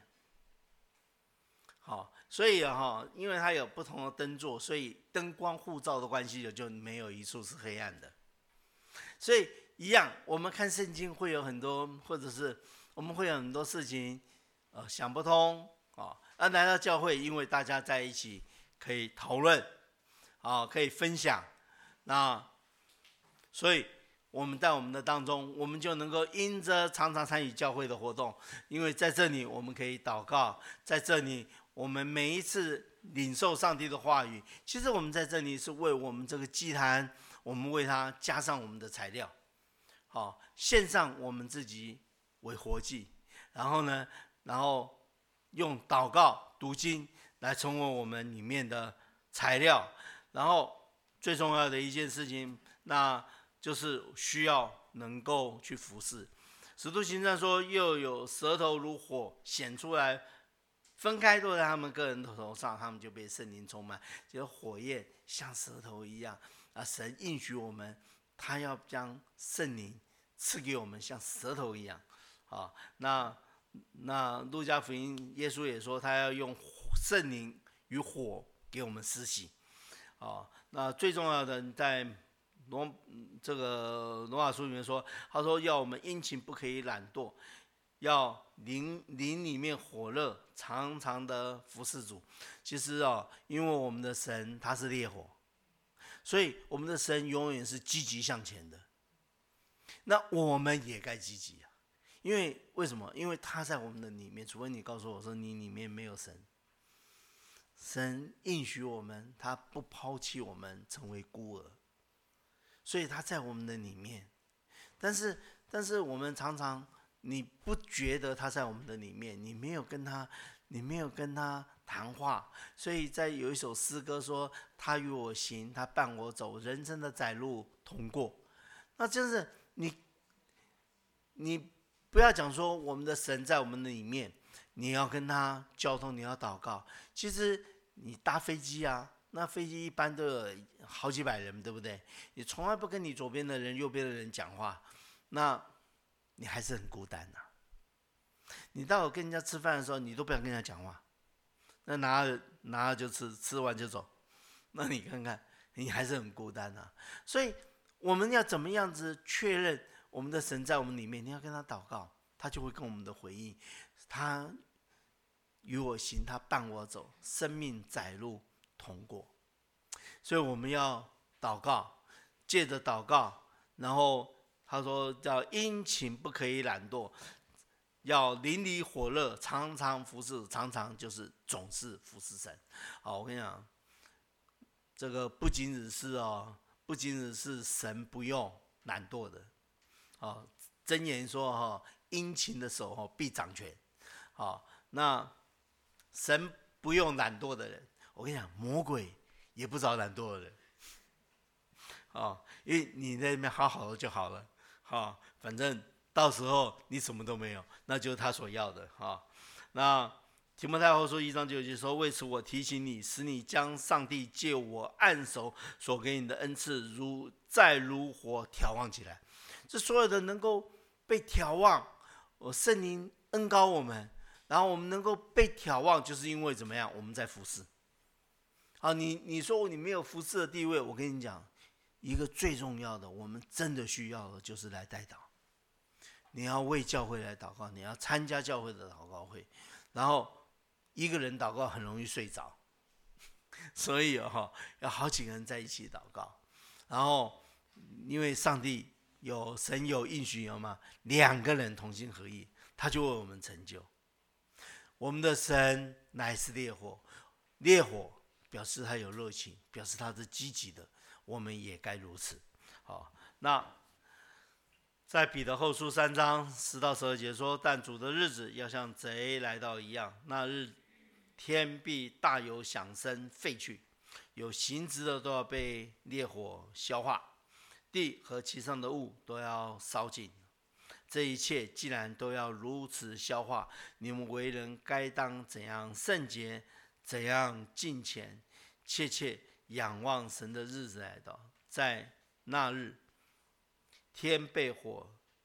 好，所以哈，因为它有不同的灯座，所以灯光互照的关系，就没有一处是黑暗的。所以一样，我们看圣经会有很多，或者是我们会有很多事情，呃，想不通啊。而来到教会，因为大家在一起可以讨论，啊，可以分享，那所以我们在我们的当中，我们就能够因着常常参与教会的活动，因为在这里我们可以祷告，在这里我们每一次领受上帝的话语，其实我们在这里是为我们这个祭坛，我们为它加上我们的材料，好，献上我们自己为活祭，然后呢，然后用祷告、读经来成为我们里面的材料，然后最重要的一件事情，那就是需要能够去服侍。使徒行传说，又有舌头如火显出来，分开落在他们个人的头上，他们就被圣灵充满，就火焰像舌头一样。啊，神应许我们，他要将圣灵赐给我们，像舌头一样。啊，那那路加福音，耶稣也说，他要用圣灵与火给我们施洗。啊，那最重要的，在罗这个罗马书里面说，他说要我们殷勤，不可以懒惰。要灵灵里面火热，常常的服侍主。其实哦，因为我们的神他是烈火，所以我们的神永远是积极向前的。那我们也该积极啊，因为为什么？因为他在我们的里面，除非你告诉我说你里面没有神。神应许我们，他不抛弃我们成为孤儿，所以他在我们的里面。但是，但是我们常常。你不觉得他在我们的里面，你没有跟他，你没有跟他谈话，所以在有一首诗歌说，他与我行，他伴我走，人生的窄路同过。那就是你，你不要讲说我们的神在我们的里面，你要跟他交通，你要祷告。其实你搭飞机啊，那飞机一般都有好几百人，对不对？你从来不跟你左边的人、右边的人讲话，那你还是很孤单呐、啊。你到我跟人家吃饭的时候，你都不想跟人家讲话，那拿了拿了就吃，吃完就走，那你看看，你还是很孤单呐、啊。所以我们要怎么样子确认我们的神在我们里面？你要跟他祷告，他就会跟我们的回应。他与我行，他伴我走，生命窄路同过。所以我们要祷告，借着祷告，然后。他说叫殷勤，不可以懒惰，要灵里火热，常常服侍，常常就是总是服侍神。好，我跟你讲，这个不仅只是哦，不仅只是神不用懒惰的。好，箴言说哈、哦，殷勤的手哦必掌权。好，那神不用懒惰的人，我跟你讲，魔鬼也不找懒惰的人。好，因为你在那边好好的就好了。好，反正到时候你什么都没有，那就是他所要的。好，那提摩太后书一章九节说：“为此我提醒你，使你将上帝借我按手所给你的恩赐，如再如火调望起来。”这所有的能够被调望，我圣灵恩膏我们，然后我们能够被调望，就是因为怎么样？我们在服侍。好，你你说你没有服侍的地位，我跟你讲。一个最重要的，我们真的需要的就是来代祷。你要为教会来祷告，你要参加教会的祷告会，然后一个人祷告很容易睡着，所以哦，要好几个人在一起祷告。然后因为上帝有神有应许有吗？两个人同心合意，他就为我们成就。我们的神乃是烈火，烈火表示他有热情，表示他是积极的。我们也该如此。好，那在彼得后书三章十到十二节说：“但主的日子要像贼来到一样，那日天必大有响声废去，有形质的都要被烈火消化，地和其上的物都要烧尽。这一切既然都要如此消化，你们为人该当怎样圣洁，怎样敬虔，切切仰望神的日子来到，在那日，天被火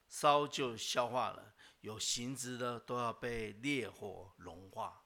烧就消化了，有形质的都要被烈火融化。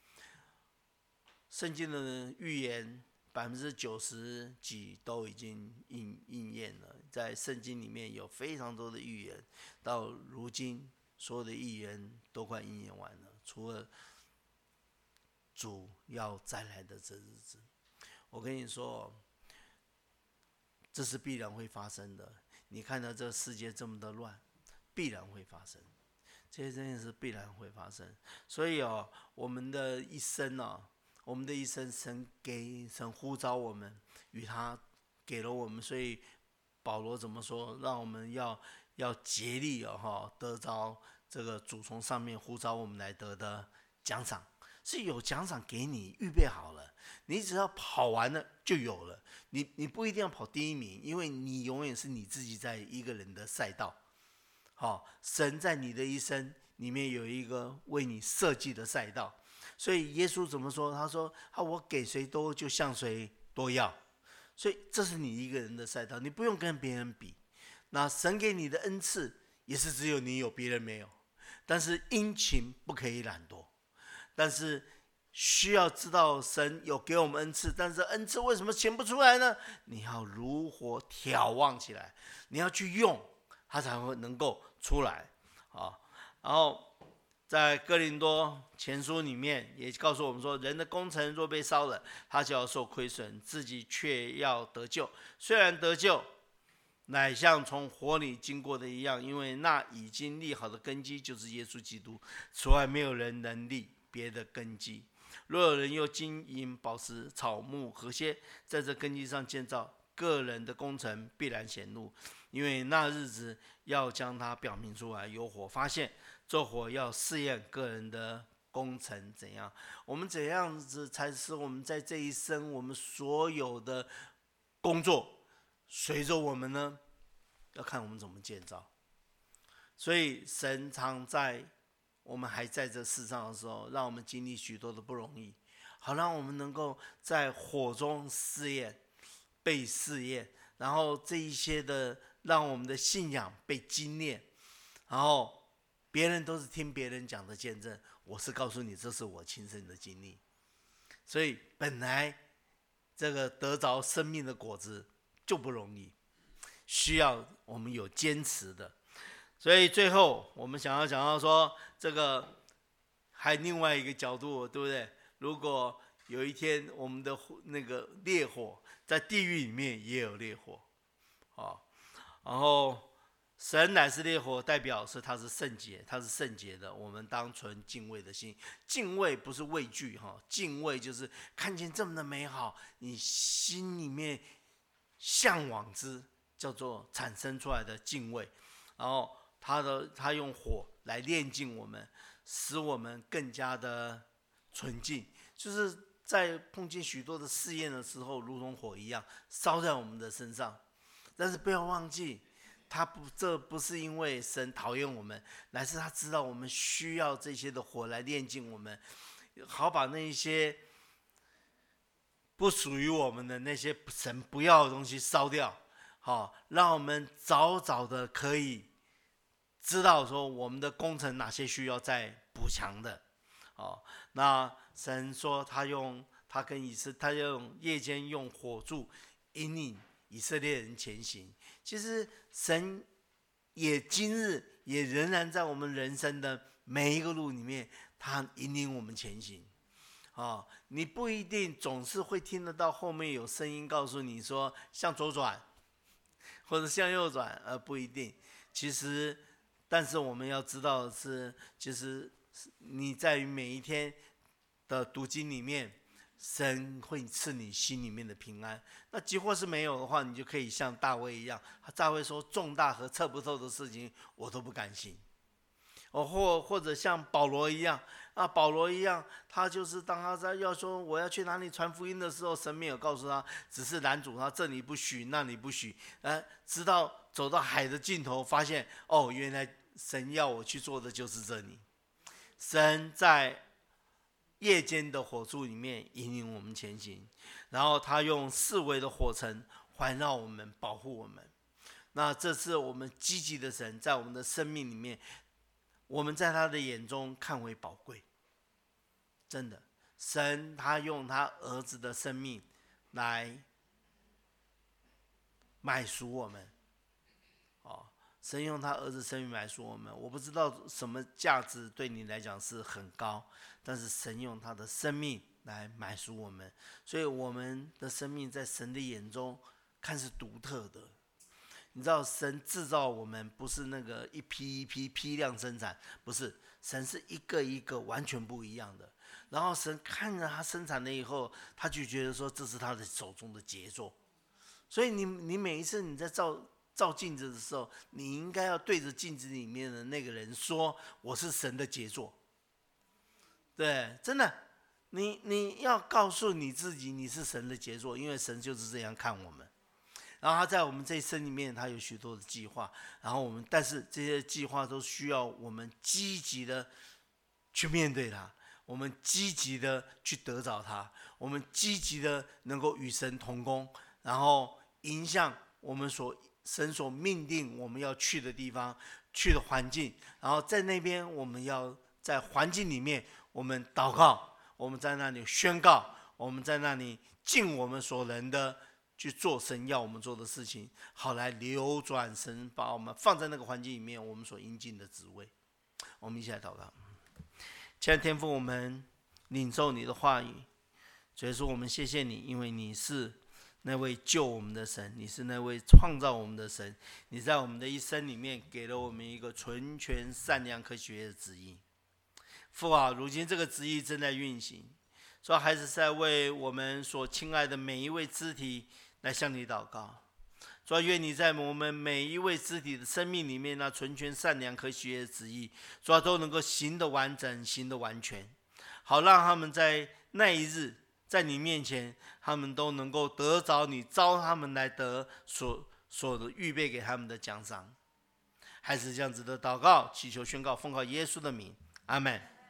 圣经的预言百分之九十几都已经应应验了，在圣经里面有非常多的预言，到如今所有的预言都快应验完了，除了主要再来的这日子。我跟你说，这是必然会发生的。你看到这个世界这么的乱，必然会发生，这些真的是必然会发生。所以哦，我们的一生哦，我们的一生，神给神呼召我们，与他给了我们，所以保罗怎么说？让我们要要竭力哦，哈，得着这个主从上面呼召我们来得的奖赏，是有奖赏给你预备好了，你只要跑完了就有了。你你不一定要跑第一名，因为你永远是你自己在一个人的赛道。好，神在你的一生里面有一个为你设计的赛道。所以耶稣怎么说？他说：“啊，我给谁多，就向谁多要。”所以这是你一个人的赛道，你不用跟别人比。那神给你的恩赐也是只有你有，别人没有。但是殷勤不可以懒惰。但是需要知道神有给我们恩赐，但是恩赐为什么显不出来呢？你要如火挑旺起来，你要去用，它才会能够出来啊。然后在哥林多前书里面也告诉我们说，人的工程若被烧了，他就要受亏损，自己却要得救。虽然得救，乃像从火里经过的一样，因为那已经立好的根基就是耶稣基督，此外没有人能立别的根基。若有人用金银宝石草木禾秸在这根基上建造，个人的工程必然显露，因为那日子要将它表明出来，有火发现，这火要试验个人的工程怎样。我们怎样子才是我们在这一生我们所有的工作随着我们呢？要看我们怎么建造。所以神常在我们还在这世上的时候，让我们经历许多的不容易，好让我们能够在火中试验，被试验，然后这一些的让我们的信仰被精炼，然后别人都是听别人讲的见证，我是告诉你这是我亲身的经历。所以本来这个得着生命的果子就不容易，需要我们有坚持的。所以最后我们想要讲到说，这个还另外一个角度，对不对？如果有一天我们的那个烈火在地狱里面也有烈火，啊，然后神乃是烈火，代表是他是圣洁，他是圣洁的，我们当存敬畏的心。敬畏不是畏惧哈，敬畏就是看见这么的美好，你心里面向往之，叫做产生出来的敬畏。然后他的他用火来炼净我们，使我们更加的纯净，就是在碰见许多的试验的时候，如同火一样烧在我们的身上。但是不要忘记，他不，这不是因为神讨厌我们，乃是他知道我们需要这些的火来炼净我们，好把那一些不属于我们的那些神不要的东西烧掉，好，让我们早早的可以知道说我们的工程哪些需要再补强的。好，那神说他用他跟以色他用夜间用火柱引领以色列人前行。其实神也今日也仍然在我们人生的每一个路里面，他引领我们前行。哦，你不一定总是会听得到后面有声音告诉你说向左转或者向右转，而不一定。其实但是我们要知道的是，其实你在于每一天的读经里面，神会赐你心里面的平安。那即或是没有的话，你就可以像大卫一样，大卫说重大和测不透的事情我都不甘心。哦，或或者像保罗一样，啊，保罗一样，他就是当他在要说我要去哪里传福音的时候，神没有告诉他，只是拦阻他，这里不许，那里不许，呃，直到走到海的尽头，发现哦，原来神要我去做的就是这里。神在夜间的火柱里面引领我们前行，然后他用四围的火城环绕我们，保护我们。 那这是我们积极的神在我们的生命里面，我们在他的眼中看为宝贵。真的，神他用他儿子的生命来买赎我们。哦，神用他儿子生命买赎我们。我不知道什么价值对你来讲是很高，但是神用他的生命来买赎我们，所以我们的生命在神的眼中看是独特的。你知道神制造我们不是那个一批一批批量生产，不是，神是一个一个完全不一样的。然后神看着他生产了以后，他就觉得说这是他的手中的杰作。所以你你每一次你在照照镜子的时候，你应该要对着镜子里面的那个人说：“我是神的杰作。”对，真的，你你要告诉你自己你是神的杰作，因为神就是这样看我们。然后他在我们这一生里面，他有许多的计划，然后我们，但是这些计划都需要我们积极的去面对它，我们积极的去得着它，我们积极的能够与神同工，然后迎向我们所神所命定我们要去的地方，去的环境，然后在那边我们要在环境里面，我们祷告，我们在那里宣告，我们在那里尽我们所能的去做神要我们做的事情，好来流转神把我们放在那个环境里面，我们所应尽的职位。我们一起来祷告。亲爱的天父，我们领受你的话语，所以说我们谢谢你，因为你是那位救我们的神，你是那位创造我们的神，你在我们的一生里面给了我们一个纯全善良可喜悦的旨意。父啊，如今这个旨意正在运行，说孩子是在为我们所亲爱的每一位肢体来向你祷告。主啊，愿你在我们每一位肢体的生命里面那纯全善良可喜悦的旨意，主啊，都能够行得完整，行得完全，好让他们在那一日在你面前，他们都能够得着你召他们来得所所预备给他们的奖赏。还是这样子的祷告，祈求宣告，奉靠耶稣的名，阿们。